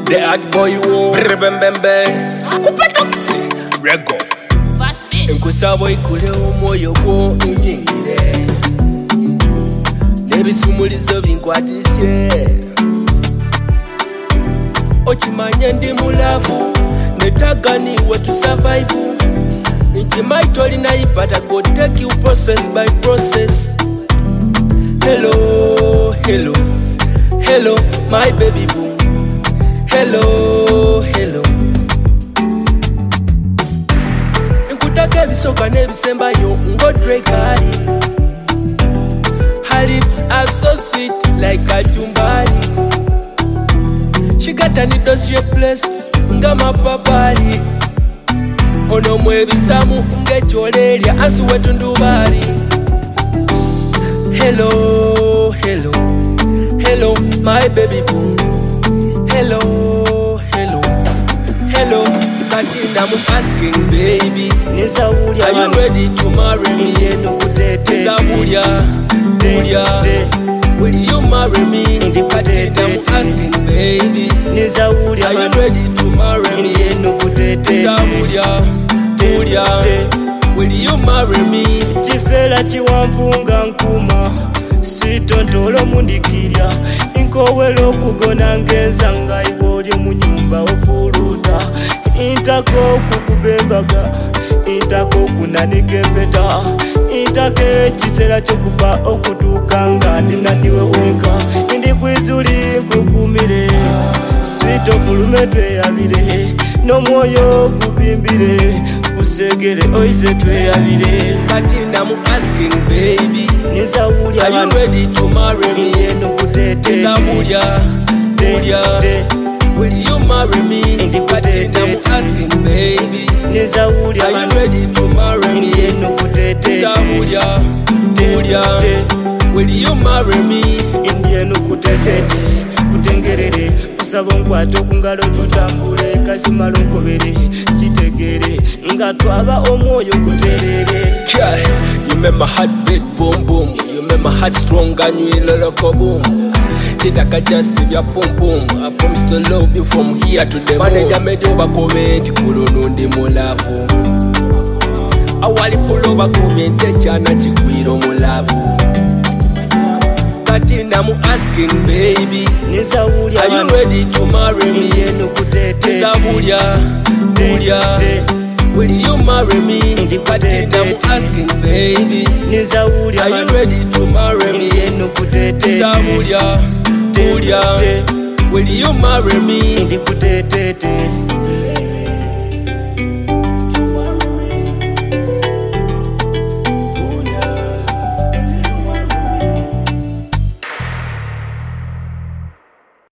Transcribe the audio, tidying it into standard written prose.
The hard boy wo Rebembembe Kupetoksi Rego Nkusabo ikule omwoyo gwo unyingire Nebisumulizo binkwatisye Ochimanye ndi mulavu Netagani to survive Nchimaitoli na ipata go take you process by process Hello, hello, hello, my baby boo Hello, hello Nkutake bisoka nebisemba yo ngodrekari Her lips are so sweet like kachumbari She got a needle shapeless nga mapapali Ono mwebisamu nge choleria ansi wetu ndubari Hello, hello, hello, my baby boo Hello, hello, hello Katinda mu asking baby Nizawulia Are you ready to marry me? Nizawulia Will you marry me? Katinda mu asking baby Nizawulia Are you ready to marry me? Nizawulia Will you marry me? Chisela chiwamvunga nkuma Sitontolo mundikirya Inkowelo kugona ngeza nga iwolye mu nyumba ofuluta Intako kukubebaga Intako kunanika empeta Intake chisela chokufa okutuka nga ndinaniwe wenka Indi kwizuli nkukumire Sito fulume tweyabire Nomwoyo kubimbire Usegere oise tweyabire Katinda mu asking baby Nizawulia Are you ready to marry me? Nizawulia Will you marry me? Katinda mu asking baby Nizawulia Are you ready to marry me? Nizawulia Will you marry me? Indiye nukutetete kutengerere Kusaba nkwato kungalo tutambule Kasimalo nkobere kitegere Nga twaba omwoyo kuterere Girl, you make my heart beat boom boom You make my heart strong and you loloko boom Titaka just give ya boom boom I promise to love you from here to the moon Manager medio bakomenti kulono ndi mulavu Awali pulo bakomenti chana chikwiro mulavu Katinda mu asking baby Nizawulia Are you ready to marry me? Nizawulia Will you marry me? Katinda mu asking baby Nizawulia Are you ready to marry me? Nizawulia Will you marry me? Ndikutetete